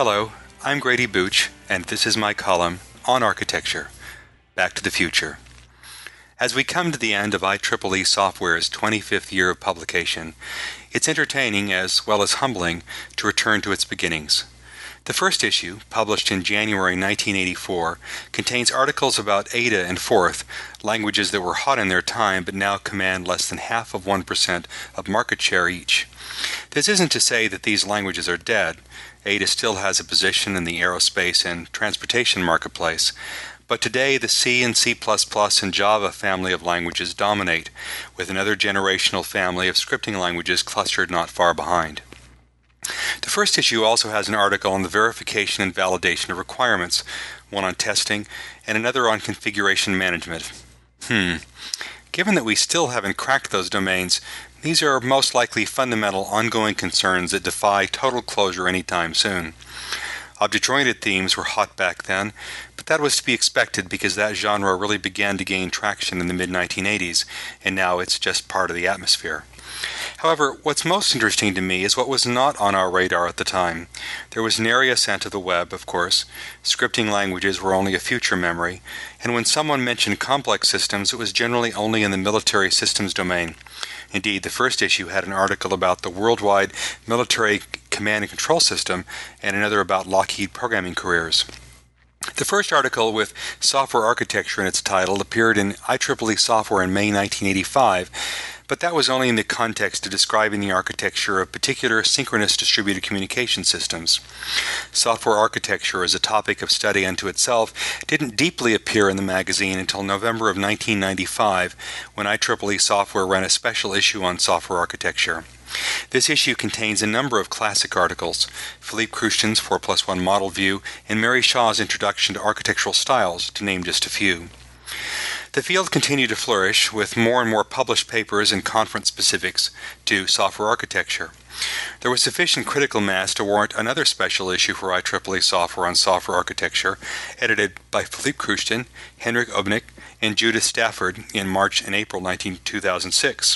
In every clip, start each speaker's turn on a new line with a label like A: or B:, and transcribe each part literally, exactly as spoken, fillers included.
A: Hello, I'm Grady Booch, and this is my column on architecture. Back to the future. As we come to the end of I triple E Software's twenty-fifth year of publication, it's entertaining as well as humbling to return to its beginnings. The first issue, published in January nineteen eighty-four, contains articles about Ada and Forth, languages that were hot in their time but now command less than half of one percent of market share each. This isn't to say that these languages are dead. Ada still has a position in the aerospace and transportation marketplace, but today the C and C plus plus and Java family of languages dominate, with another generational family of scripting languages clustered not far behind. The first issue also has an article on the verification and validation of requirements, one on testing, and another on configuration management. Hmm. Given that we still haven't cracked those domains, these are most likely fundamental ongoing concerns that defy total closure anytime soon. Object-oriented themes were hot back then, but that was to be expected because that genre really began to gain traction in the mid nineteen eighties, and now it's just part of the atmosphere. However, what's most interesting to me is what was not on our radar at the time. There was nary ascent of the web, of course. Scripting languages were only a future memory, and when someone mentioned complex systems, it was generally only in the military systems domain. Indeed, the first issue had an article about the worldwide military command and control system and another about Lockheed programming careers. The first article with software architecture in its title appeared in I triple E Software in May nineteen eighty-five, but that was only in the context of describing the architecture of particular synchronous distributed communication systems. Software architecture as a topic of study unto itself didn't deeply appear in the magazine until November of nineteen ninety-five, when I triple E Software ran a special issue on software architecture. This issue contains a number of classic articles, Philippe Kruschen's four plus one model view, and Mary Shaw's introduction to architectural styles, to name just a few. The field continued to flourish, with more and more published papers and conference specifics to software architecture. There was sufficient critical mass to warrant another special issue for I triple E Software on software architecture, edited by Philippe Kruschen, Henrik Obnick, and Judith Stafford in March and April two thousand six.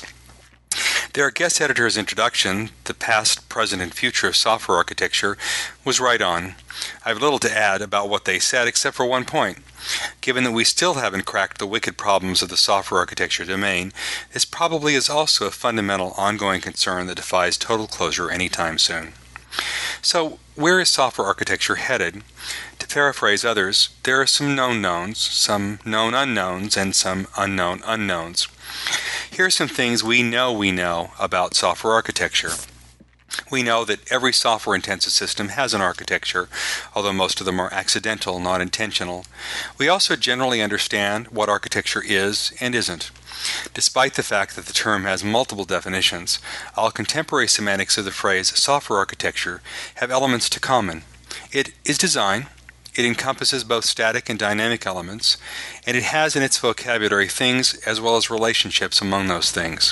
A: Their guest editor's introduction, The Past, Present, and Future of Software Architecture, was right on. I have little to add about what they said except for one point. Given that we still haven't cracked the wicked problems of the software architecture domain, this probably is also a fundamental ongoing concern that defies total closure anytime soon. So, where is software architecture headed? To paraphrase others, there are some known knowns, some known unknowns, and some unknown unknowns. Here are some things we know we know about software architecture. We know that every software-intensive system has an architecture, although most of them are accidental, not intentional. We also generally understand what architecture is and isn't. Despite the fact that the term has multiple definitions, all contemporary semantics of the phrase software architecture have elements to common. It is design. It encompasses both static and dynamic elements, and it has in its vocabulary things as well as relationships among those things.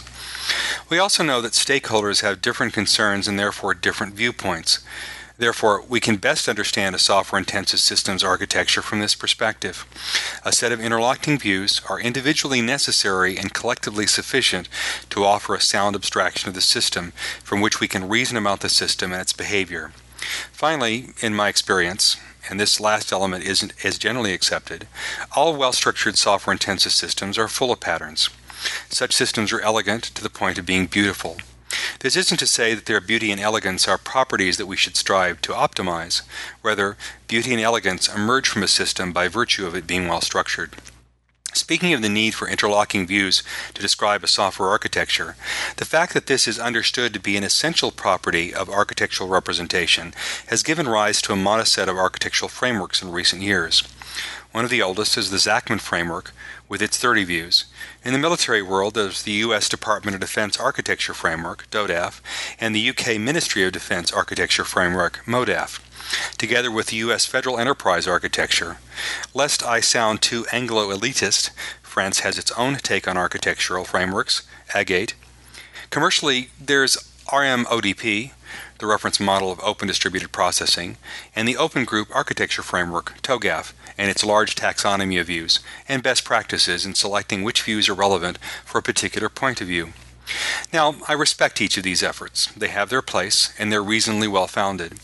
A: We also know that stakeholders have different concerns and therefore different viewpoints. Therefore, we can best understand a software-intensive systems architecture from this perspective. A set of interlocking views are individually necessary and collectively sufficient to offer a sound abstraction of the system from which we can reason about the system and its behavior. Finally, in my experience, and this last element isn't as generally accepted, all well-structured software-intensive systems are full of patterns. Such systems are elegant to the point of being beautiful. This isn't to say that their beauty and elegance are properties that we should strive to optimize. Rather, beauty and elegance emerge from a system by virtue of it being well-structured. Speaking of the need for interlocking views to describe a software architecture, the fact that this is understood to be an essential property of architectural representation has given rise to a modest set of architectural frameworks in recent years. One of the oldest is the Zachman framework, with its thirty views. In the military world, there's the U S Department of Defense Architecture Framework, DODAF, and the U K Ministry of Defense Architecture Framework, MODAF, together with the U S Federal Enterprise Architecture. Lest I sound too Anglo-elitist, France has its own take on architectural frameworks, AGATE. Commercially, there's R M O D P, the reference model of open distributed processing, and the Open Group Architecture Framework, TOGAF, and its large taxonomy of views, and best practices in selecting which views are relevant for a particular point of view. Now, I respect each of these efforts. They have their place, and they're reasonably well-founded.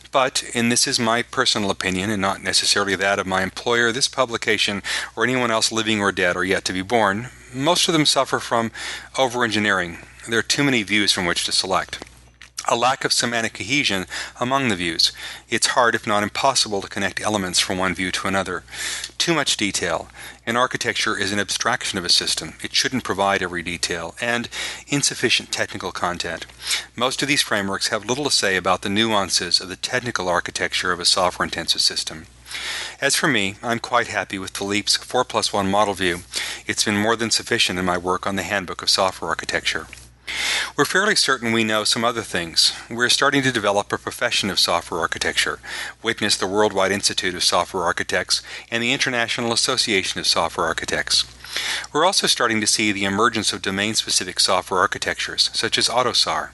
A: But, and this is my personal opinion and not necessarily that of my employer, this publication, or anyone else living or dead or yet to be born, most of them suffer from over-engineering. There are too many views from which to select. A lack of semantic cohesion among the views. It's hard, if not impossible, to connect elements from one view to another. Too much detail. An architecture is an abstraction of a system. It shouldn't provide every detail. And insufficient technical content. Most of these frameworks have little to say about the nuances of the technical architecture of a software-intensive system. As for me, I'm quite happy with Philippe's four plus one model view. It's been more than sufficient in my work on the Handbook of Software Architecture. We're fairly certain we know some other things. We're starting to develop a profession of software architecture. Witness the Worldwide Institute of Software Architects and the International Association of Software Architects. We're also starting to see the emergence of domain-specific software architectures, such as AUTOSAR.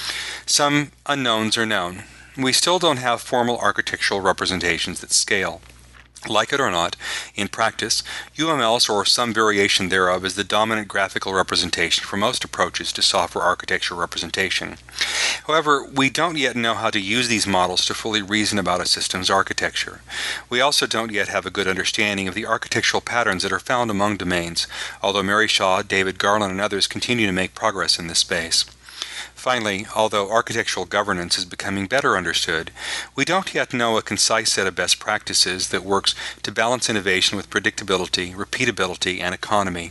A: Some unknowns are known. We still don't have formal architectural representations that scale. Like it or not, in practice, U M Ls or some variation thereof is the dominant graphical representation for most approaches to software architecture representation. However, we don't yet know how to use these models to fully reason about a system's architecture. We also don't yet have a good understanding of the architectural patterns that are found among domains, although Mary Shaw, David Garland, and others continue to make progress in this space. Finally, although architectural governance is becoming better understood, we don't yet know a concise set of best practices that works to balance innovation with predictability, repeatability, and economy.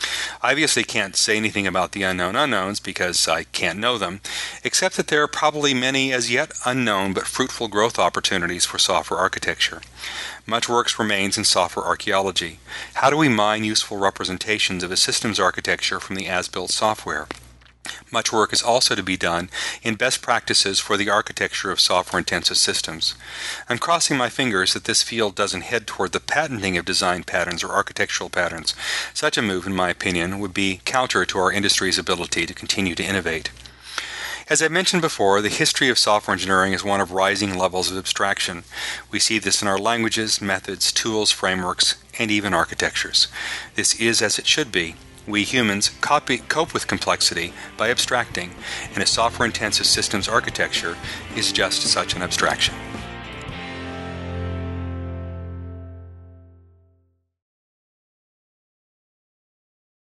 A: I obviously can't say anything about the unknown unknowns because I can't know them, except that there are probably many as yet unknown but fruitful growth opportunities for software architecture. Much work remains in software archaeology. How do we mine useful representations of a system's architecture from the as-built software? Much work is also to be done in best practices for the architecture of software-intensive systems. I'm crossing my fingers that this field doesn't head toward the patenting of design patterns or architectural patterns. Such a move, in my opinion, would be counter to our industry's ability to continue to innovate. As I mentioned before, the history of software engineering is one of rising levels of abstraction. We see this in our languages, methods, tools, frameworks, and even architectures. This is as it should be. We humans copy, cope with complexity by abstracting, and a software-intensive systems architecture is just such an abstraction.